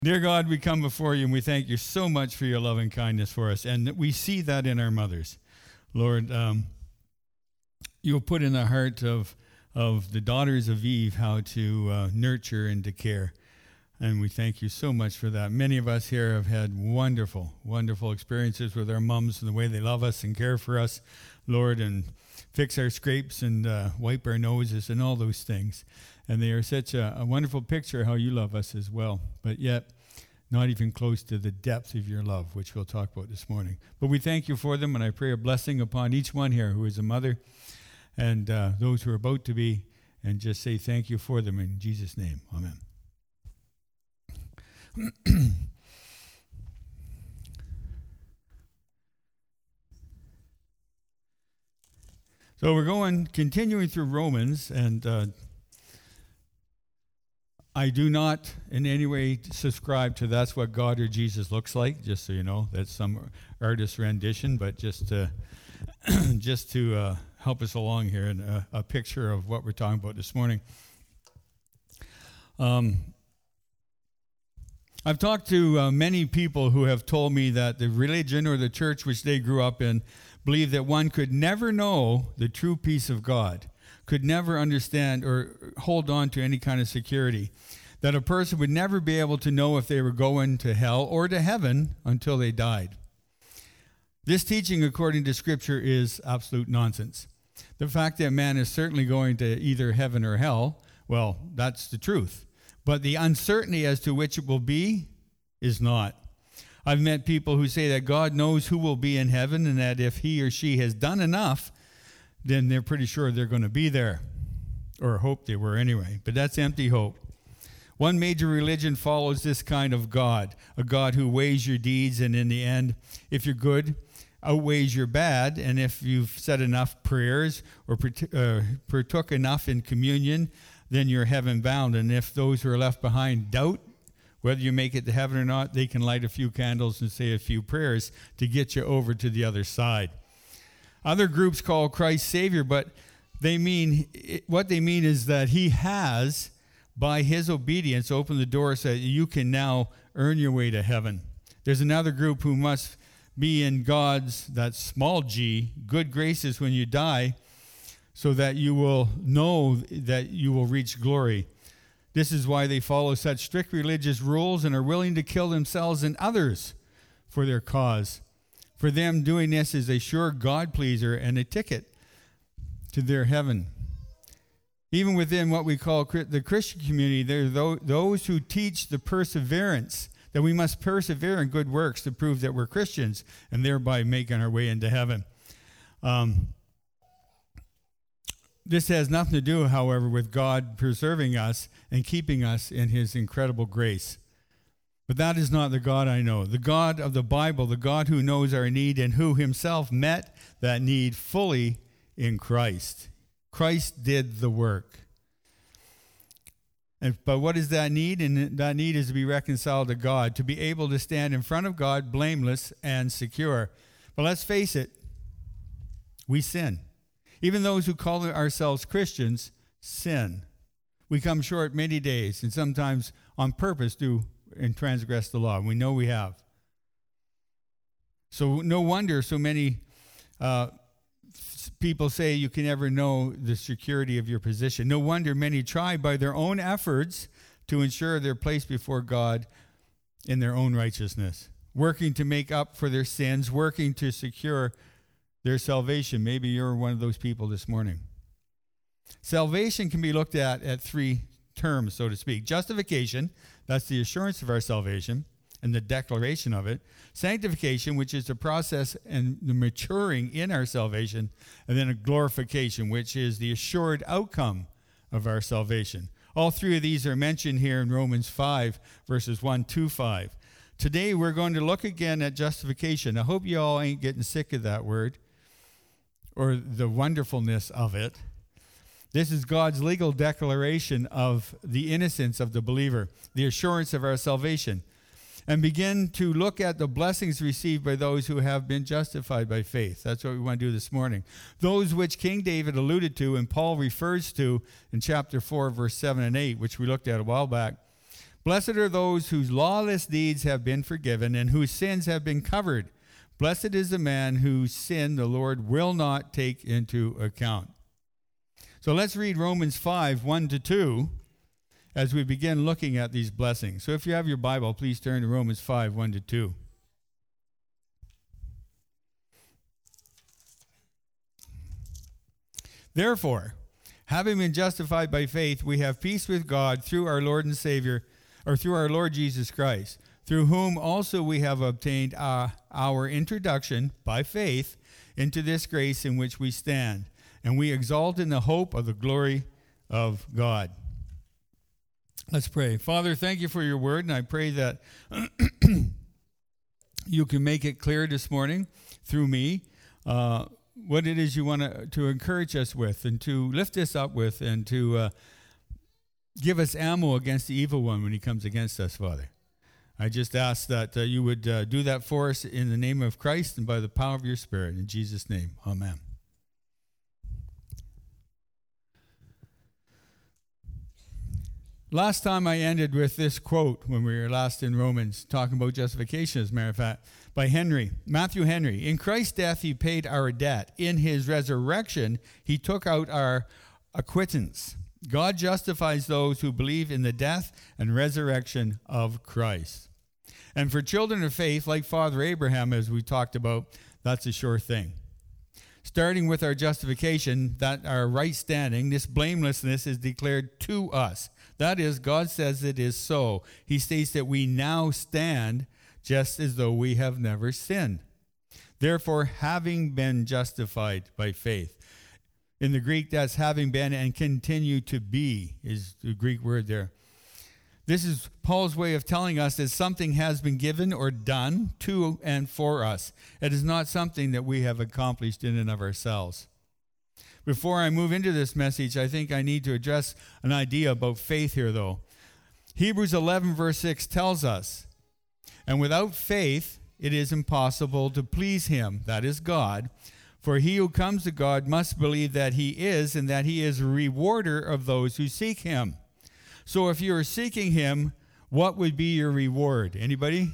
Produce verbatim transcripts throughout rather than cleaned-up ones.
Dear God, we come before you and we thank you so much for your loving kindness for us. And we see that in our mothers. Lord, um, you'll put in the heart of, of the daughters of Eve how to uh, nurture and to care. And we thank you so much for that. Many of us here have had wonderful, wonderful experiences with our moms and the way they love us and care for us, Lord, and fix our scrapes and uh, wipe our noses and all those things. And they are such a, a wonderful picture how you love us as well, but yet not even close to the depth of your love, which we'll talk about this morning. But we thank you for them, and I pray a blessing upon each one here who is a mother and uh, those who are about to be, and just say thank you for them in Jesus' name. Amen. So we're going, continuing through Romans, and uh, I do not in any way subscribe to that's what God or Jesus looks like, just so you know. That's some artist's rendition, but just to, just to uh, help us along here, and a, a picture of what we're talking about this morning. Um, I've talked to uh, many people who have told me that the religion or the church which they grew up in believed that one could never know the true peace of God, could never understand or hold on to any kind of security, that a person would never be able to know if they were going to hell or to heaven until they died. This teaching, according to Scripture, is absolute nonsense. The fact that man is certainly going to either heaven or hell, well, that's the truth. But the uncertainty as to which it will be is not. I've met people who say that God knows who will be in heaven, and that if he or she has done enough, then they're pretty sure they're going to be there, or hope they were anyway. But that's empty hope. One major religion follows this kind of God, a God who weighs your deeds, and in the end, if you're good, outweighs your bad, and if you've said enough prayers or uh, partook enough in communion, then you're heaven bound. And if those who are left behind doubt whether you make it to heaven or not, they can light a few candles and say a few prayers to get you over to the other side. Other groups call Christ Savior, but they mean what they mean is that he has, by his obedience, opened the door so that you can now earn your way to heaven. There's another group who must be in God's, that small g, good graces when you die, so that you will know that you will reach glory. This is why they follow such strict religious rules and are willing to kill themselves and others for their cause. For them, doing this is a sure God-pleaser and a ticket to their heaven. Even within what we call the Christian community, there are those who teach the perseverance, that we must persevere in good works to prove that we're Christians and thereby making our way into heaven. Um, This has nothing to do, however, with God preserving us and keeping us in his incredible grace. But that is not the God I know. The God of the Bible, the God who knows our need and who himself met that need fully in Christ. Christ did the work. And, but what is that need? And that need is to be reconciled to God, to be able to stand in front of God blameless and secure. But let's face it, we sin. Even those who call ourselves Christians sin. We come short many days, and sometimes on purpose do and transgress the law. We know we have. So no wonder so many uh, people say you can never know the security of your position. No wonder many try by their own efforts to ensure their place before God in their own righteousness, working to make up for their sins, working to secure their salvation. Maybe you're one of those people this morning. Salvation can be looked at at three terms, so to speak. Justification, that's the assurance of our salvation and the declaration of it. Sanctification, which is the process and the maturing in our salvation. And then a glorification, which is the assured outcome of our salvation. All three of these are mentioned here in Romans five, verses one to five. Today we're going to look again at justification. I hope you all ain't getting sick of that word or the wonderfulness of it. This is God's legal declaration of the innocence of the believer, the assurance of our salvation, and begin to look at the blessings received by those who have been justified by faith. That's what we want to do this morning. Those which King David alluded to and Paul refers to in chapter four, verse seven and eight, which we looked at a while back. Blessed are those whose lawless deeds have been forgiven and whose sins have been covered. Blessed is the man whose sin the Lord will not take into account. So let's read Romans five, one to two, as we begin looking at these blessings. So if you have your Bible, please turn to Romans five, one to two. Therefore, having been justified by faith, we have peace with God through our Lord and Savior, or through our Lord Jesus Christ, through whom also we have obtained uh, our introduction by faith into this grace in which we stand, and we exalt in the hope of the glory of God. Let's pray. Father, thank you for your word, and I pray that you can make it clear this morning through me uh, what it is you want to, to encourage us with and to lift us up with and to uh, give us ammo against the evil one when he comes against us, Father. I just ask that uh, you would uh, do that for us in the name of Christ and by the power of your Spirit. In Jesus' name, amen. Last time I ended with this quote when we were last in Romans, talking about justification, as a matter of fact, by Henry, Matthew Henry. In Christ's death, he paid our debt. In his resurrection, he took out our acquittance. God justifies those who believe in the death and resurrection of Christ. And for children of faith, like Father Abraham, as we talked about, that's a sure thing. Starting with our justification, that our right standing, this blamelessness is declared to us. That is, God says it is so. He states that we now stand just as though we have never sinned. Therefore, having been justified by faith. In the Greek, that's having been and continue to be is the Greek word there. This is Paul's way of telling us that something has been given or done to and for us. It is not something that we have accomplished in and of ourselves. Before I move into this message, I think I need to address an idea about faith here, though. Hebrews eleven, verse six tells us, and without faith, it is impossible to please him, that is God. For he who comes to God must believe that he is, and that he is a rewarder of those who seek him. So if you are seeking him, what would be your reward? Anybody?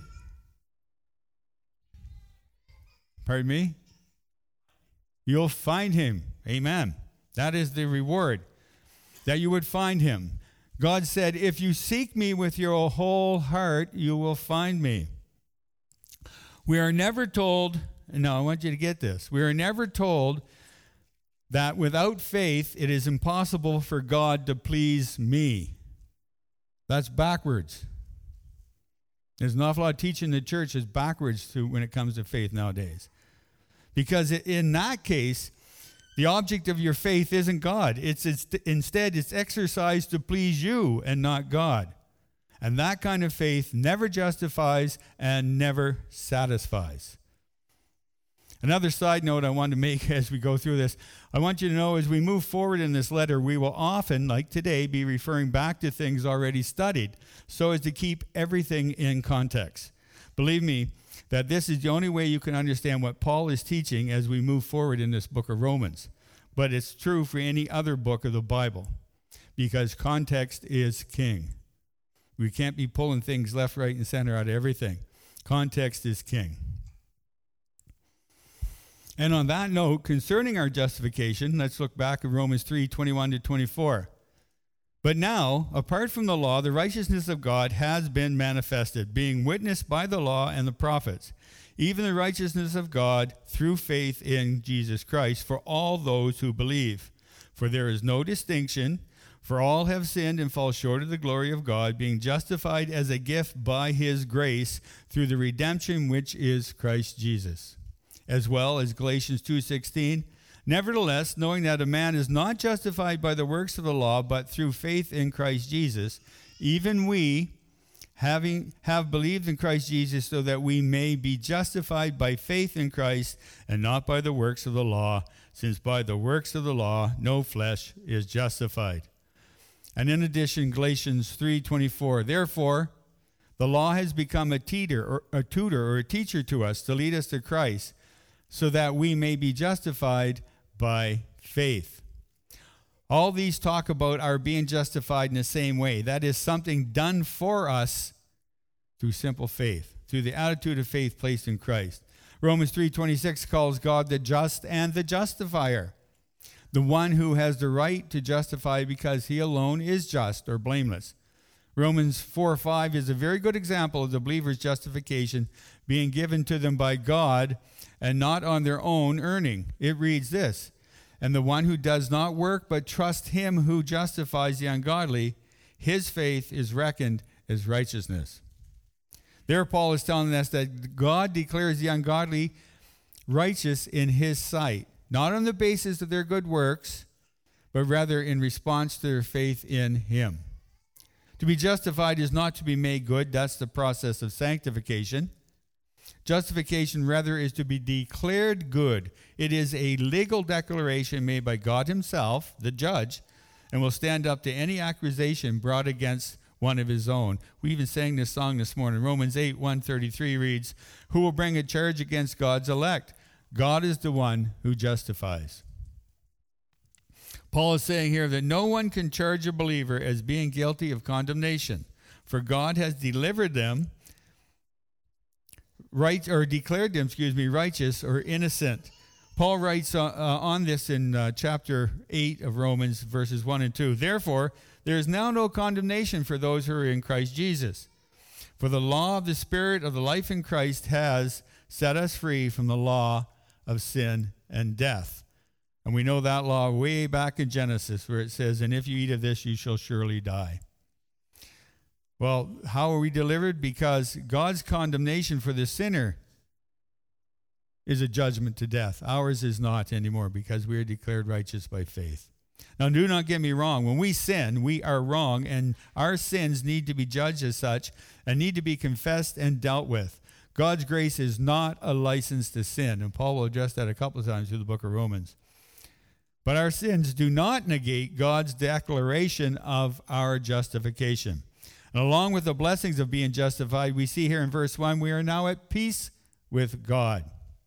Pardon me? You'll find him. Amen. That is the reward, that you would find him. God said, if you seek me with your whole heart, you will find me. We are never told, no, I want you to get this. We are never told that without faith, it is impossible for God to please me. That's backwards. There's an awful lot of teaching in the church is backwards to when it comes to faith nowadays. Because in that case, the object of your faith isn't God. It's, it's instead, it's exercised to please you and not God. And that kind of faith never justifies and never satisfies. Another side note I want to make as we go through this, I want you to know as we move forward in this letter, we will often, like today, be referring back to things already studied so as to keep everything in context. Believe me, that this is the only way you can understand what Paul is teaching as we move forward in this book of Romans. But it's true for any other book of the Bible, because context is king. We can't be pulling things left, right, and center out of everything. Context is king. And on that note, concerning our justification, let's look back at Romans three, twenty-one to twenty-four. But now, apart from the law, the righteousness of God has been manifested, being witnessed by the law and the prophets, even the righteousness of God through faith in Jesus Christ for all those who believe. For there is no distinction, for all have sinned and fall short of the glory of God, being justified as a gift by his grace through the redemption which is Christ Jesus. As well as Galatians two sixteen, nevertheless, knowing that a man is not justified by the works of the law, but through faith in Christ Jesus, even we, having have believed in Christ Jesus, so that we may be justified by faith in Christ, and not by the works of the law, since by the works of the law no flesh is justified. And in addition, Galatians three twenty-four, therefore, the law has become a tutor or a tutor or a teacher to us to lead us to Christ, so that we may be justified by faith. All these talk about our being justified in the same way. That is something done for us through simple faith, through the attitude of faith placed in Christ. Romans three twenty-six calls God the just and the justifier, the one who has the right to justify because he alone is just or blameless. Romans four five is a very good example of the believer's justification being given to them by God and not on their own earning. It reads this, "And the one who does not work but trusts him who justifies the ungodly, his faith is reckoned as righteousness." There Paul is telling us that God declares the ungodly righteous in his sight, not on the basis of their good works, but rather in response to their faith in him. To be justified is not to be made good. That's the process of sanctification. Justification, rather, is to be declared good. It is a legal declaration made by God himself, the judge, and will stand up to any accusation brought against one of his own. We even sang this song this morning. Romans eight, one thirty-three reads, "Who will bring a charge against God's elect? God is the one who justifies." Paul is saying here that no one can charge a believer as being guilty of condemnation, for God has delivered them, right, or declared them, excuse me, righteous or innocent. Paul writes uh, uh, on this in uh, chapter eight of Romans, verses one and two. "Therefore, there is now no condemnation for those who are in Christ Jesus. For the law of the Spirit of the life in Christ has set us free from the law of sin and death." And we know that law way back in Genesis where it says, "And if you eat of this, you shall surely die." Well, how are we delivered? Because God's condemnation for the sinner is a judgment to death. Ours is not anymore because we are declared righteous by faith. Now, do not get me wrong. When we sin, we are wrong, and our sins need to be judged as such and need to be confessed and dealt with. God's grace is not a license to sin, and Paul will address that a couple of times through the book of Romans. But our sins do not negate God's declaration of our justification. And along with the blessings of being justified, we see here in verse one, we are now at peace with God.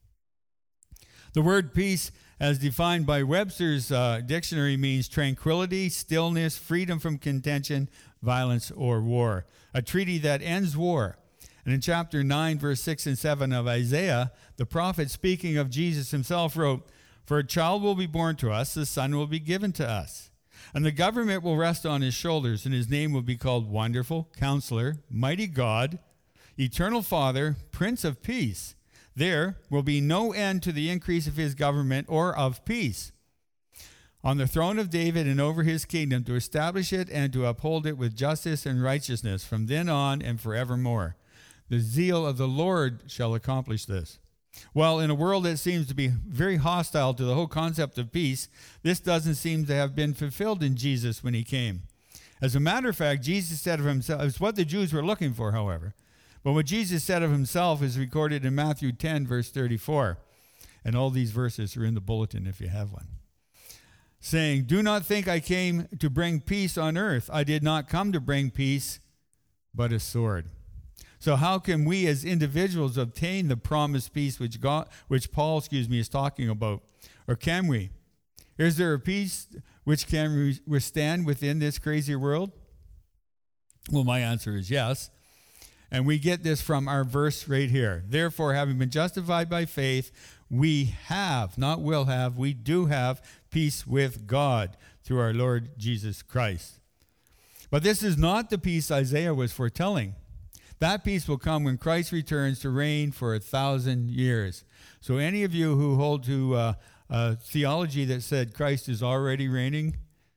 The word peace, as defined by Webster's uh, dictionary, means tranquility, stillness, freedom from contention, violence, or war. A treaty that ends war. And in chapter nine, verse six and seven of Isaiah, the prophet, speaking of Jesus himself, wrote, "For a child will be born to us, a son will be given to us. And the government will rest on his shoulders, and his name will be called Wonderful, Counselor, Mighty God, Eternal Father, Prince of Peace. There will be no end to the increase of his government or of peace on the throne of David and over his kingdom, to establish it and to uphold it with justice and righteousness from then on and forevermore. The zeal of the Lord shall accomplish this." Well, in a world that seems to be very hostile to the whole concept of peace, this doesn't seem to have been fulfilled in Jesus when he came. As a matter of fact, Jesus said of himself, it's what the Jews were looking for, however. But what Jesus said of himself is recorded in Matthew ten, verse thirty-four. And all these verses are in the bulletin if you have one. Saying, "Do not think I came to bring peace on earth. I did not come to bring peace, but a sword." So how can we as individuals obtain the promised peace which God, which Paul, excuse me, is talking about? Or can we? Is there a peace which can withstand within this crazy world? Well, my answer is yes. And we get this from our verse right here. "Therefore, having been justified by faith, we have, not will have, we do have peace with God through our Lord Jesus Christ." But this is not the peace Isaiah was foretelling. That peace will come when Christ returns to reign for a thousand years. So any of you who hold to uh, uh, theology that said Christ is already reigning,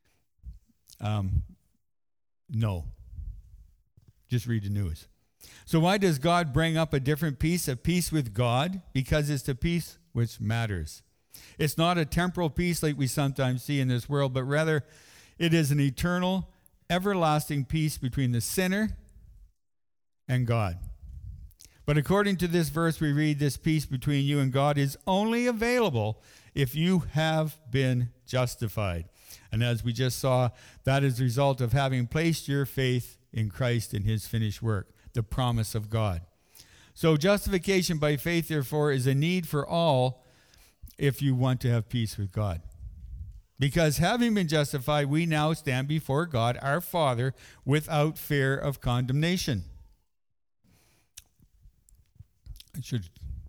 um, no. Just read the news. So why does God bring up a different peace, a peace with God? Because it's the peace which matters. It's not a temporal peace like we sometimes see in this world, but rather it is an eternal, everlasting peace between the sinner and God. But according to this verse, we read this peace between you and God is only available if you have been justified. And as we just saw, that is the result of having placed your faith in Christ and his finished work, the promise of God. So justification by faith, therefore, is a need for all if you want to have peace with God. Because having been justified, we now stand before God, our Father, without fear of condemnation. I should.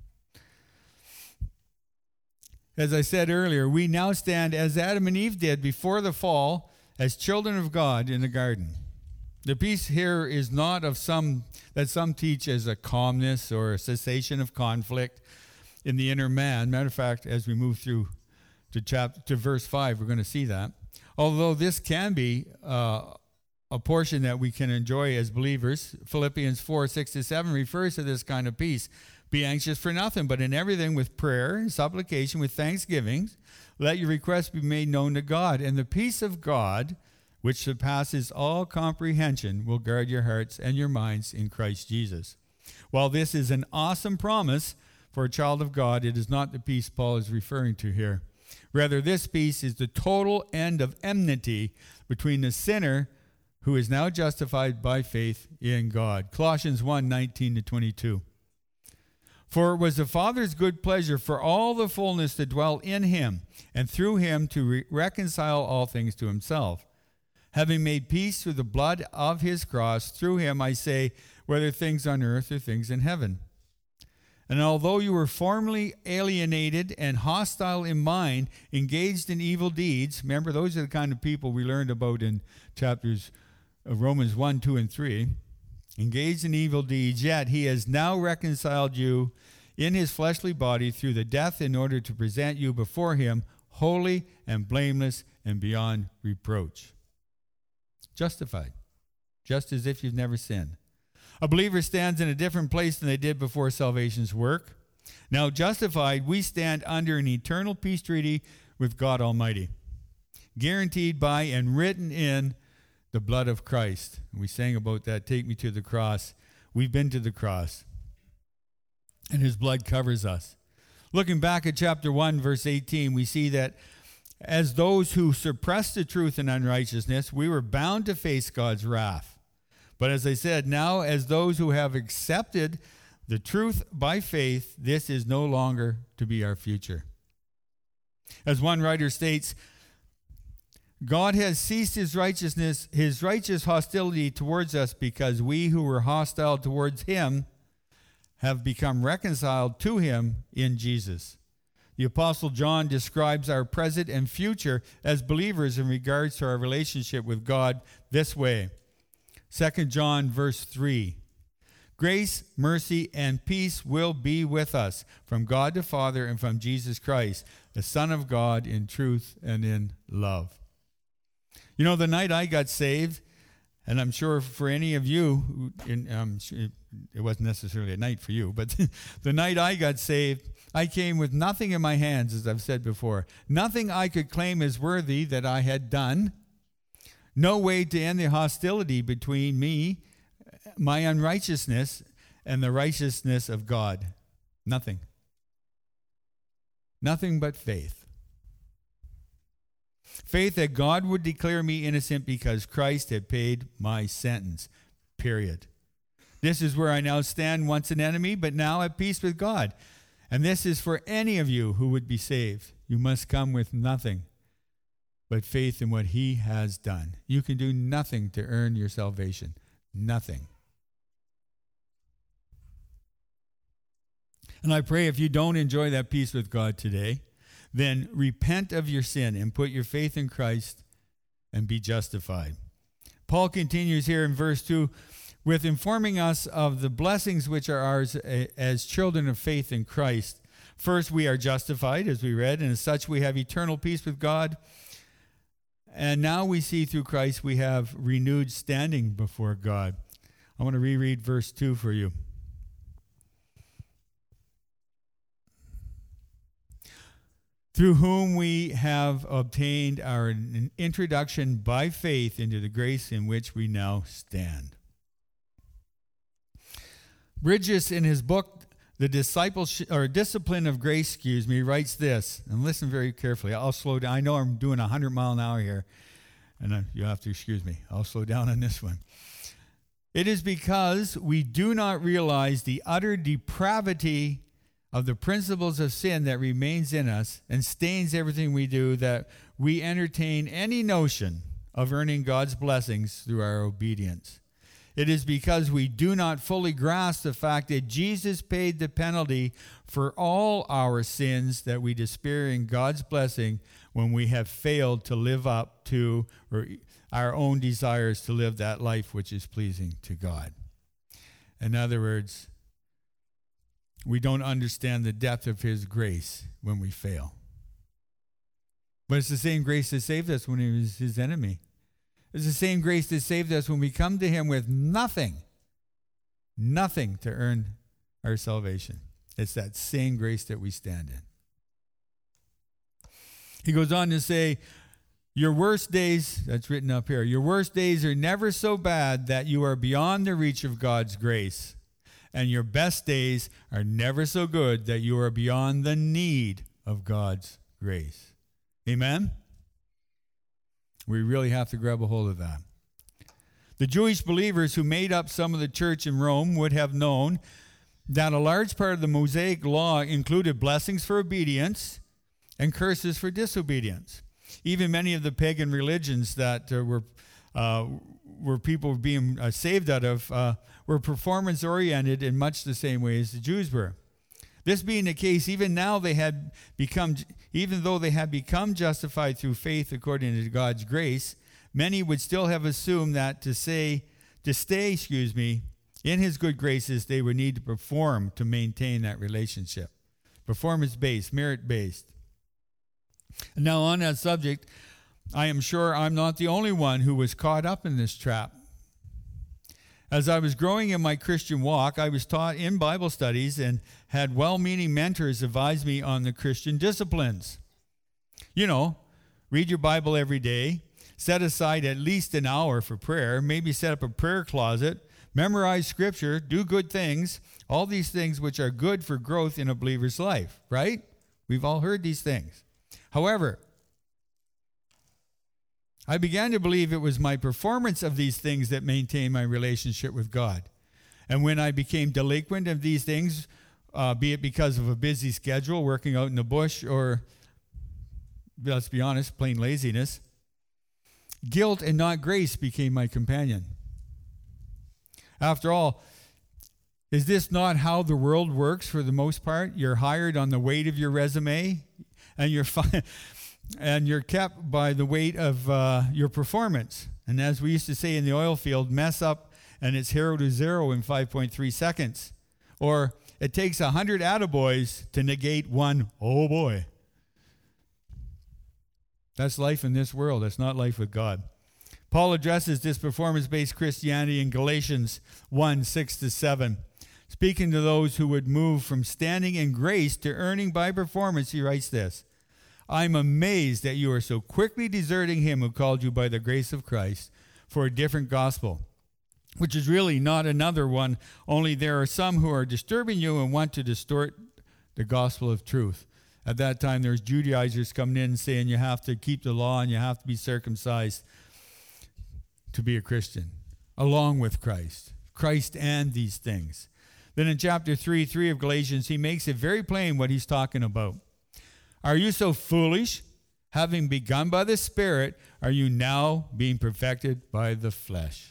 As I said earlier, we now stand as Adam and Eve did before the fall, as children of God in the garden. The peace here is not of some that some teach as a calmness or a cessation of conflict in the inner man. Matter of fact, as we move through to chapter to verse five, we're going to see that. Although this can be uh, a portion that we can enjoy as believers, Philippians four, six to seven refers to this kind of peace. Be anxious for nothing, but in everything with prayer and supplication, with thanksgiving, let your requests be made known to God. And the peace of God, which surpasses all comprehension, will guard your hearts and your minds in Christ Jesus. While this is an awesome promise for a child of God, it is not the peace Paul is referring to here. Rather, this peace is the total end of enmity between the sinner who is now justified by faith in God. Colossians one, nineteen to twenty-two. For it was the Father's good pleasure for all the fullness to dwell in him, and through him to re- reconcile all things to himself. Having made peace through the blood of his cross, through him, I say, whether things on earth or things in heaven. And although you were formerly alienated and hostile in mind, engaged in evil deeds, remember, those are the kind of people we learned about in chapters of Romans one, two, and three, engaged in evil deeds, yet he has now reconciled you in his fleshly body through the death in order to present you before him holy and blameless and beyond reproach. Justified, just as if you've never sinned. A believer stands in a different place than they did before salvation's work. Now, justified, we stand under an eternal peace treaty with God Almighty, guaranteed by and written in the blood of Christ. We sang about that, take me to the cross. We've been to the cross, and his blood covers us. Looking back at chapter one, verse eighteen, we see that as those who suppressed the truth in unrighteousness, we were bound to face God's wrath. But as I said, now as those who have accepted the truth by faith, this is no longer to be our future. As one writer states, God has ceased his righteousness, his righteous hostility towards us, because we who were hostile towards him have become reconciled to him in Jesus. The Apostle John describes our present and future as believers in regards to our relationship with God this way. Second John verse three. Grace, mercy, and peace will be with us from God the Father and from Jesus Christ, the Son of God, in truth and in love. You know, the night I got saved, and I'm sure for any of you, in, um, it wasn't necessarily a night for you, but the night I got saved, I came with nothing in my hands, as I've said before. Nothing I could claim as worthy that I had done. No way to end the hostility between me, my unrighteousness, and the righteousness of God. Nothing. Nothing but faith. Faith that God would declare me innocent because Christ had paid my sentence. Period. This is where I now stand, once an enemy, but now at peace with God. And this is for any of you who would be saved. You must come with nothing but faith in what he has done. You can do nothing to earn your salvation. Nothing. And I pray if you don't enjoy that peace with God today, then repent of your sin and put your faith in Christ and be justified. Paul continues here in verse two with informing us of the blessings which are ours as children of faith in Christ. First, we are justified, as we read, and as such we have eternal peace with God. And now we see through Christ we have renewed standing before God. I want to reread verse two for you. Through whom we have obtained our introduction by faith into the grace in which we now stand. Bridges, in his book, The Discipleship or Discipline of Grace, excuse me, writes this, and listen very carefully. I'll slow down. I know I'm doing one hundred mile an hour here, and you have to excuse me. I'll slow down on this one. It is because we do not realize the utter depravity of the principles of sin that remains in us and stains everything we do, that we entertain any notion of earning God's blessings through our obedience. It is because we do not fully grasp the fact that Jesus paid the penalty for all our sins that we despair in God's blessing when we have failed to live up to or our own desires to live that life which is pleasing to God. In other words, we don't understand the depth of his grace when we fail. But it's the same grace that saved us when he was his enemy. It's the same grace that saved us when we come to him with nothing, nothing to earn our salvation. It's that same grace that we stand in. He goes on to say, your worst days, that's written up here, your worst days are never so bad that you are beyond the reach of God's grace. And your best days are never so good that you are beyond the need of God's grace. Amen? We really have to grab a hold of that. The Jewish believers who made up some of the church in Rome would have known that a large part of the Mosaic law included blessings for obedience and curses for disobedience. Even many of the pagan religions that uh, were uh, were people being uh, saved out of uh, were performance-oriented in much the same way as the Jews were. This being the case, even now they had become, even though they had become justified through faith according to God's grace, many would still have assumed that to say, to stay, excuse me, in his good graces, they would need to perform to maintain that relationship. Performance-based, merit-based. Now on that subject, I am sure I'm not the only one who was caught up in this trap. As I was growing in my Christian walk, I was taught in Bible studies and had well-meaning mentors advise me on the Christian disciplines. You know, read your Bible every day, set aside at least an hour for prayer, maybe set up a prayer closet, memorize scripture, do good things, all these things which are good for growth in a believer's life, right? We've all heard these things. However, I began to believe it was my performance of these things that maintained my relationship with God. And when I became delinquent of these things, uh, be it because of a busy schedule, working out in the bush, or, let's be honest, plain laziness, guilt and not grace became my companion. After all, is this not how the world works for the most part? You're hired on the weight of your resume, and you're fi- and you're kept by the weight of uh, your performance. And as we used to say in the oil field, mess up and it's hero to zero in five point three seconds. Or it takes one hundred attaboys to negate one oh boy. That's life in this world. That's not life with God. Paul addresses this performance-based Christianity in Galatians one, six to seven. Speaking to those who would move from standing in grace to earning by performance, he writes this: I'm amazed that you are so quickly deserting him who called you by the grace of Christ for a different gospel, which is really not another one, only there are some who are disturbing you and want to distort the gospel of truth. At that time, there's Judaizers coming in saying you have to keep the law and you have to be circumcised to be a Christian, along with Christ. Christ and these things. Then in chapter three, three of Galatians, he makes it very plain what he's talking about. Are you so foolish? Having begun by the Spirit, are you now being perfected by the flesh?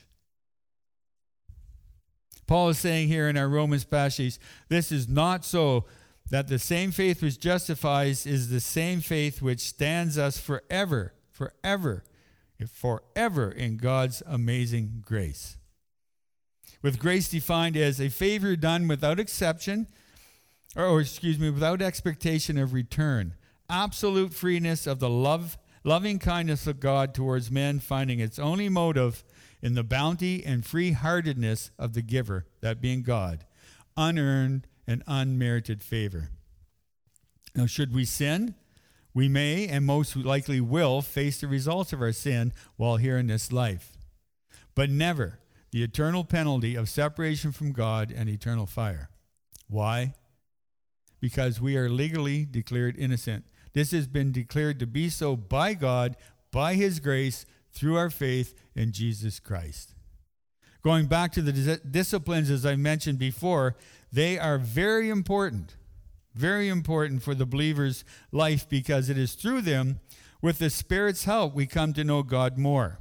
Paul is saying here in our Romans passage, this is not so, that the same faith which justifies is the same faith which stands us forever, forever, forever in God's amazing grace. With grace defined as a favor done without exception, or, or excuse me, without expectation of return. Absolute freeness of the love, loving kindness of God towards men, finding its only motive in the bounty and free-heartedness of the giver, that being God, unearned and unmerited favor. Now, should we sin? We may and most likely will face the results of our sin while here in this life, but never the eternal penalty of separation from God and eternal fire. Why? Because we are legally declared innocent. This has been declared to be so by God, by his grace, through our faith in Jesus Christ. Going back to the dis- disciplines, as I mentioned before, they are very important, Very important for the believer's life, because it is through them, with the Spirit's help, we come to know God more.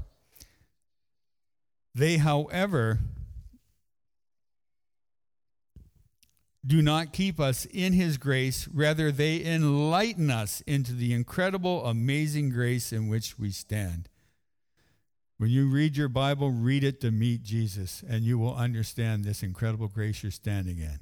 They, however, do not keep us in his grace. Rather, they enlighten us into the incredible, amazing grace in which we stand. When you read your Bible, read it to meet Jesus, and you will understand this incredible grace you're standing in.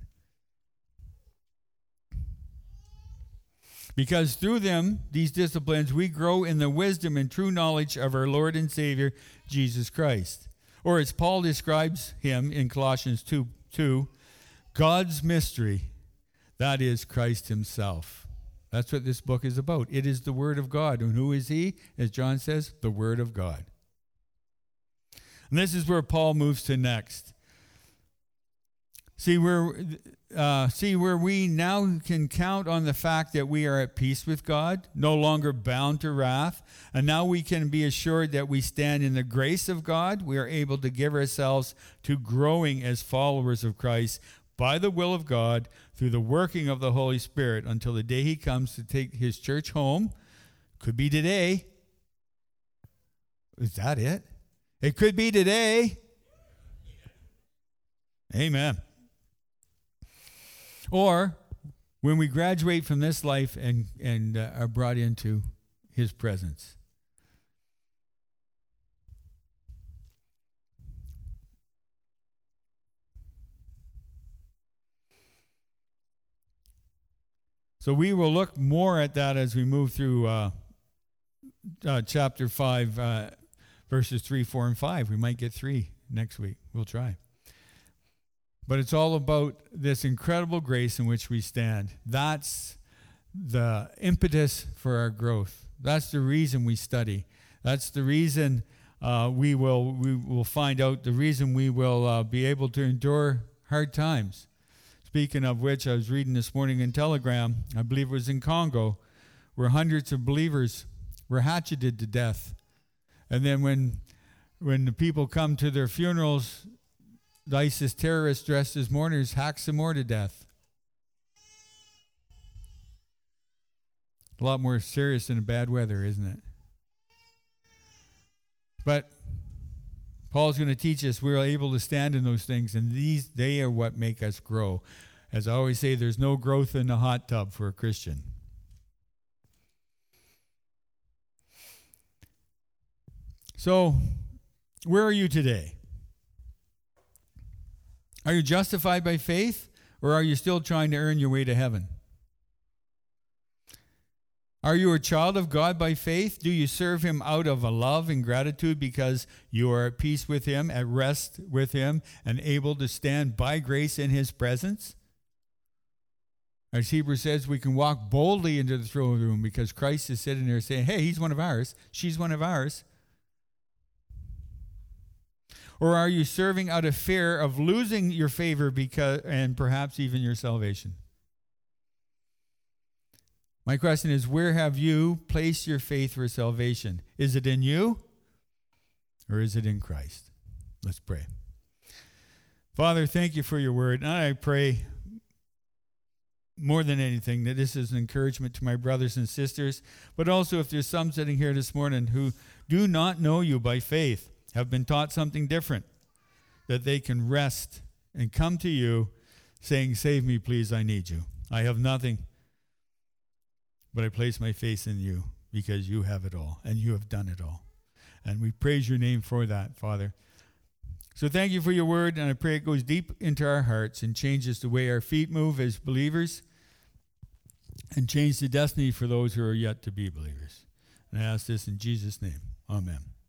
Because through them, these disciplines, we grow in the wisdom and true knowledge of our Lord and Savior, Jesus Christ. Or as Paul describes him in Colossians two two, God's mystery, that is Christ himself. That's what this book is about. It is the Word of God. And who is he? As John says, the Word of God. And this is where Paul moves to next. See where, uh, see where we now can count on the fact that we are at peace with God, no longer bound to wrath, and now we can be assured that we stand in the grace of God. We are able to give ourselves to growing as followers of Christ by the will of God through the working of the Holy Spirit until the day he comes to take his church home. Could be today. Is that it? It could be today. Amen. Or when we graduate from this life and, and uh, are brought into his presence. So we will look more at that as we move through uh, uh, chapter five, uh, verses three, four, and five. We might get three next week. We'll try. But it's all about this incredible grace in which we stand. That's the impetus for our growth. That's the reason we study. That's the reason uh, we will we will find out, the reason we will uh, be able to endure hard times. Speaking of which, I was reading this morning in Telegram, I believe it was in Congo, where hundreds of believers were hatcheted to death. And then when when the people come to their funerals, the ISIS terrorists dressed as mourners hack some more to death. A lot more serious than bad weather, isn't it? But Paul's going to teach us we're able to stand in those things, and these they are what make us grow. As I always say, there's no growth in the hot tub for a Christian. So, where are you today? Are you justified by faith, or are you still trying to earn your way to heaven? Are you a child of God by faith? Do you serve him out of a love and gratitude because you are at peace with him, at rest with him, and able to stand by grace in his presence? As Hebrews says, we can walk boldly into the throne room because Christ is sitting there saying, hey, he's one of ours, she's one of ours. Or are you serving out of fear of losing your favor because, and perhaps even your salvation? My question is, where have you placed your faith for salvation? Is it in you or is it in Christ? Let's pray. Father, thank you for your word. And I pray more than anything that this is an encouragement to my brothers and sisters, but also if there's some sitting here this morning who do not know you by faith, have been taught something different, that they can rest and come to you saying, save me, please, I need you. I have nothing, but I place my faith in you because you have it all and you have done it all. And we praise your name for that, Father. So thank you for your word, and I pray it goes deep into our hearts and changes the way our feet move as believers and change the destiny for those who are yet to be believers. And I ask this in Jesus' name. Amen.